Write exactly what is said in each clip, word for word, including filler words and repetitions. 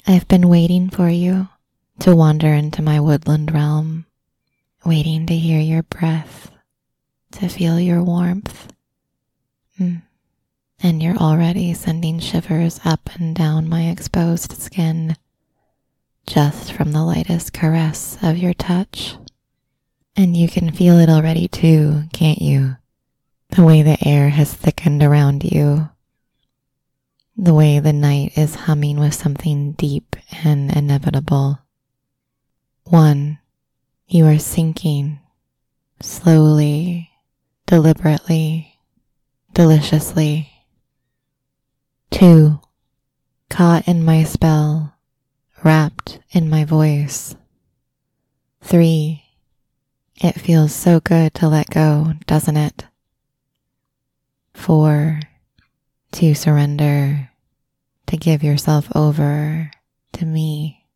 I've been waiting for you to wander into my woodland realm, waiting to hear your breath, to feel your warmth. Mm. And you're already sending shivers up and down my exposed skin, just from the lightest caress of your touch. And you can feel it already too, can't you? The way the air has thickened around you. The way the night is humming with something deep and inevitable. One, you are sinking, slowly, deliberately, deliciously. Two, caught in my spell, wrapped in my voice. Three, it feels so good to let go, doesn't it? Four, to surrender, to give yourself over to me.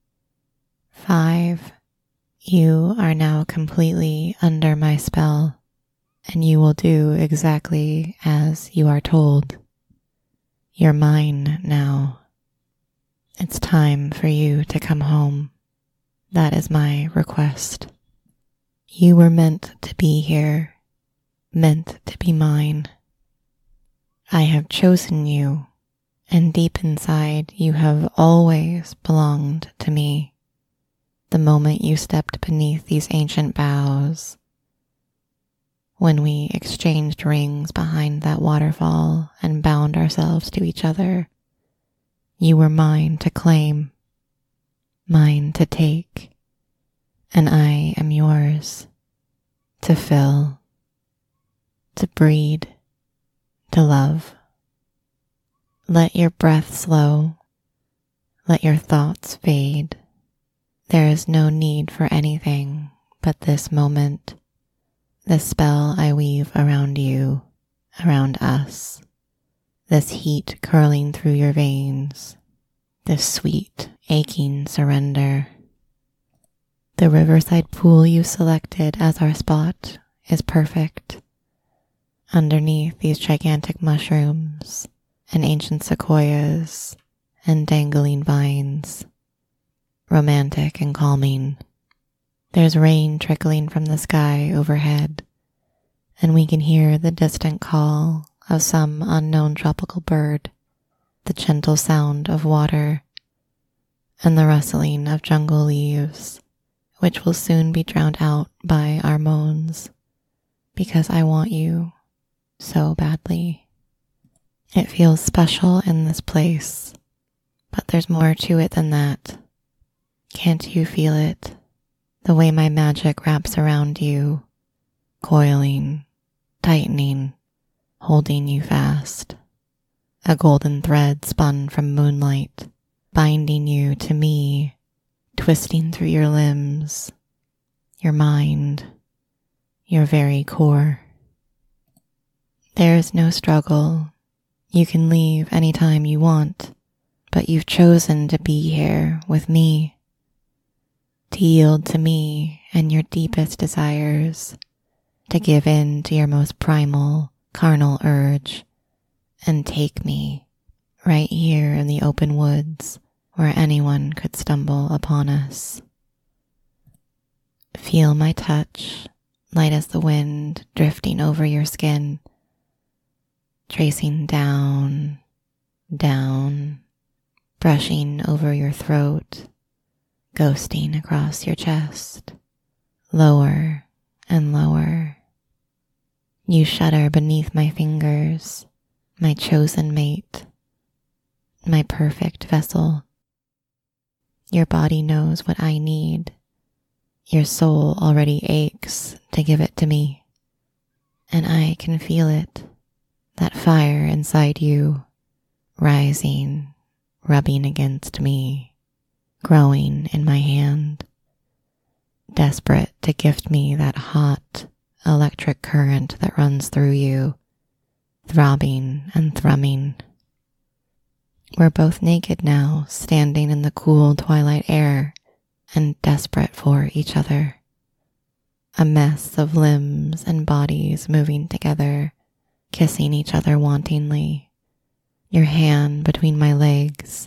Five, you are now completely under my spell, and you will do exactly as you are told. You're mine now. It's time for you to come home. That is my request. You were meant to be here, meant to be mine. I have chosen you, and deep inside you have always belonged to me. The moment you stepped beneath these ancient boughs, when we exchanged rings behind that waterfall and bound ourselves to each other, you were mine to claim, mine to take, and I am yours to fill, to breed, to love. Let your breath slow, let your thoughts fade. There is no need for anything but this moment, the spell I weave around you, around us, this heat curling through your veins, this sweet, aching surrender. The riverside pool you selected as our spot is perfect. Underneath these gigantic mushrooms and ancient sequoias and dangling vines, romantic and calming. There's rain trickling from the sky overhead, and we can hear the distant call of some unknown tropical bird, the gentle sound of water, and the rustling of jungle leaves, which will soon be drowned out by our moans, because I want you so badly. It feels special in this place, but there's more to it than that. Can't you feel it? The way my magic wraps around you, coiling, tightening, holding you fast. A golden thread spun from moonlight, binding you to me, twisting through your limbs, your mind, your very core. There is no struggle. You can leave anytime you want, but you've chosen to be here with me. To yield to me and your deepest desires, to give in to your most primal, carnal urge, and take me right here in the open woods where anyone could stumble upon us. Feel my touch, light as the wind drifting over your skin, tracing down, down, brushing over your throat, ghosting across your chest, lower and lower. You shudder beneath my fingers, my chosen mate, my perfect vessel. Your body knows what I need. Your soul already aches to give it to me. And I can feel it, that fire inside you, rising, rubbing against me, growing in my hand, desperate to gift me that hot, electric current that runs through you, throbbing and thrumming. We're both naked now, standing in the cool twilight air and desperate for each other. A mess of limbs and bodies moving together, kissing each other wantingly, your hand between my legs,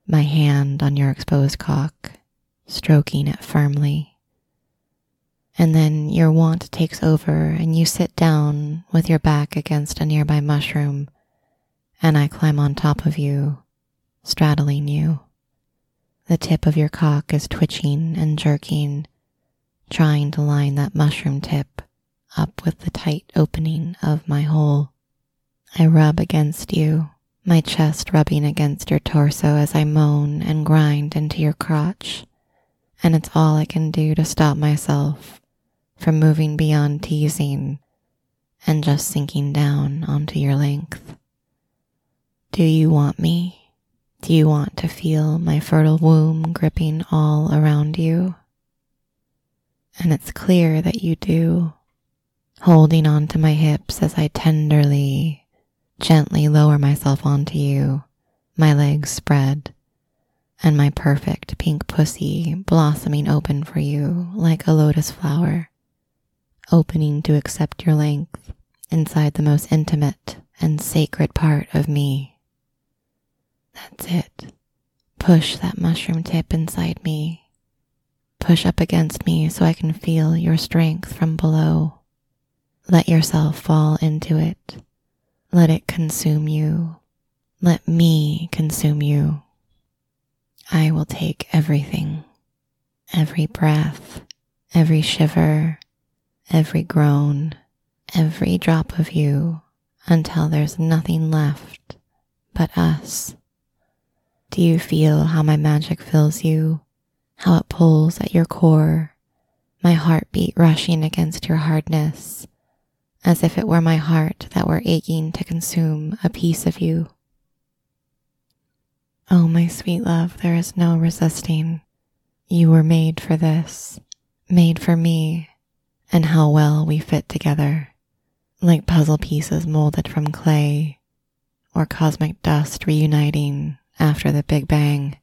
my hand on your exposed cock, stroking it firmly. And then your want takes over and you sit down with your back against a nearby mushroom, and I climb on top of you, straddling you. The tip of your cock is twitching and jerking, trying to line that mushroom tip up with the tight opening of my hole. I rub against you, my chest rubbing against your torso as I moan and grind into your crotch, and it's all I can do to stop myself from moving beyond teasing and just sinking down onto your length. Do you want me? Do you want to feel my fertile womb gripping all around you? And it's clear that you do, holding onto my hips as I tenderly, gently lower myself onto you, my legs spread, and my perfect pink pussy blossoming open for you like a lotus flower, opening to accept your length inside the most intimate and sacred part of me. That's it. Push that mushroom tip inside me. Push up against me so I can feel your strength from below. Let yourself fall into it. Let it consume you. Let me consume you. I will take everything, every breath, every shiver, every groan, every drop of you until there's nothing left but us. Do you feel how my magic fills you, how it pulls at your core, my heartbeat rushing against your hardness, as if it were my heart that were aching to consume a piece of you? Oh, my sweet love, there is no resisting. You were made for this, made for me, and how well we fit together, like puzzle pieces molded from clay, or cosmic dust reuniting after the Big Bang.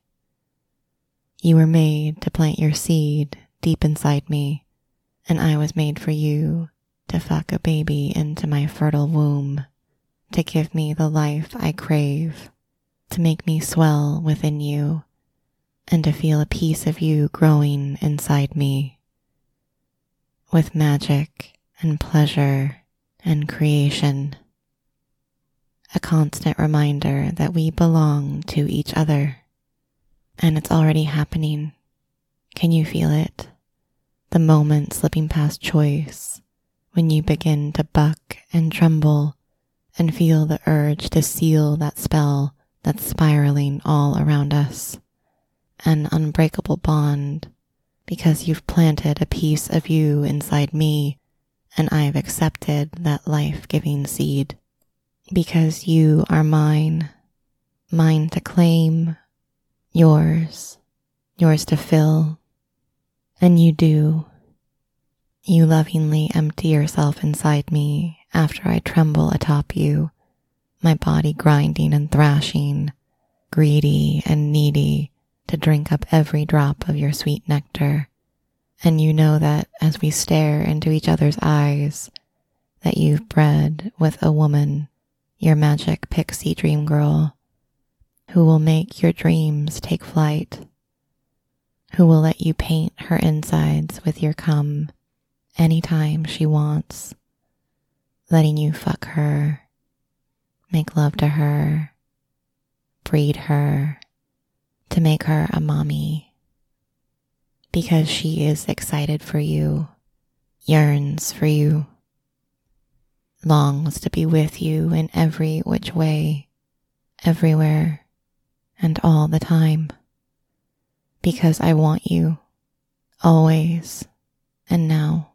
You were made to plant your seed deep inside me, and I was made for you to fuck a baby into my fertile womb, to give me the life I crave, to make me swell within you, and to feel a piece of you growing inside me, with magic and pleasure and creation. A constant reminder that we belong to each other. And it's already happening. Can you feel it? The moment slipping past choice, when you begin to buck and tremble and feel the urge to seal that spell that's spiraling all around us. An unbreakable bond, because you've planted a piece of you inside me, and I've accepted that life-giving seed. Because you are mine, mine to claim, yours, yours to fill, and you do. You lovingly empty yourself inside me after I tremble atop you, my body grinding and thrashing, greedy and needy to drink up every drop of your sweet nectar. And you know that as we stare into each other's eyes, that you've bred with a woman, your magic pixie dream girl, who will make your dreams take flight, who will let you paint her insides with your cum anytime she wants, letting you fuck her, make love to her, breed her, to make her a mommy, because she is excited for you, yearns for you, longs to be with you in every which way, everywhere, and all the time. Because I want you, always and now.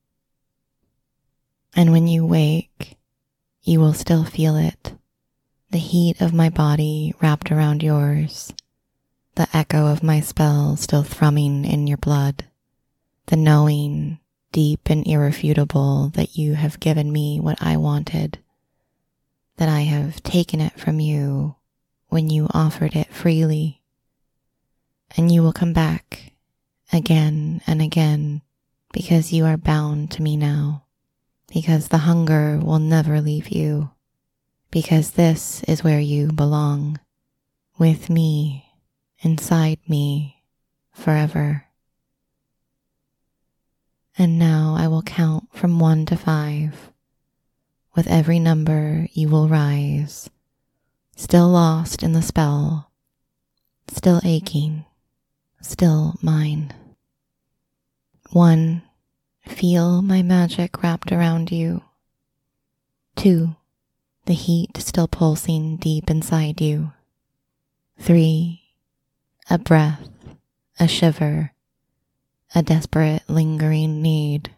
And when you wake, you will still feel it, the heat of my body wrapped around yours, the echo of my spell still thrumming in your blood, the knowing, deep and irrefutable, that you have given me what I wanted, that I have taken it from you when you offered it freely, and you will come back again and again because you are bound to me now, because the hunger will never leave you, because this is where you belong, with me inside me forever. And now I will count from one to five. With every number you will rise, still lost in the spell, still aching, still mine. One, feel my magic wrapped around you. Two, the heat still pulsing deep inside you. Three, a breath, a shiver, a desperate lingering need.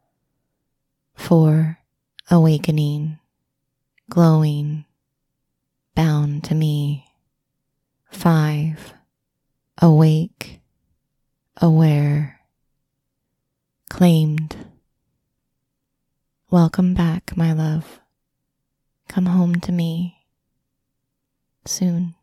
Four, awakening, glowing, bound to me. Five, awake, aware, claimed. Welcome back, my love. Come home to me soon.